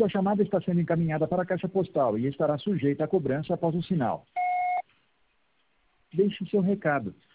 Sua chamada está sendo encaminhada para a caixa postal e estará sujeita à cobrança após o sinal. Deixe seu recado.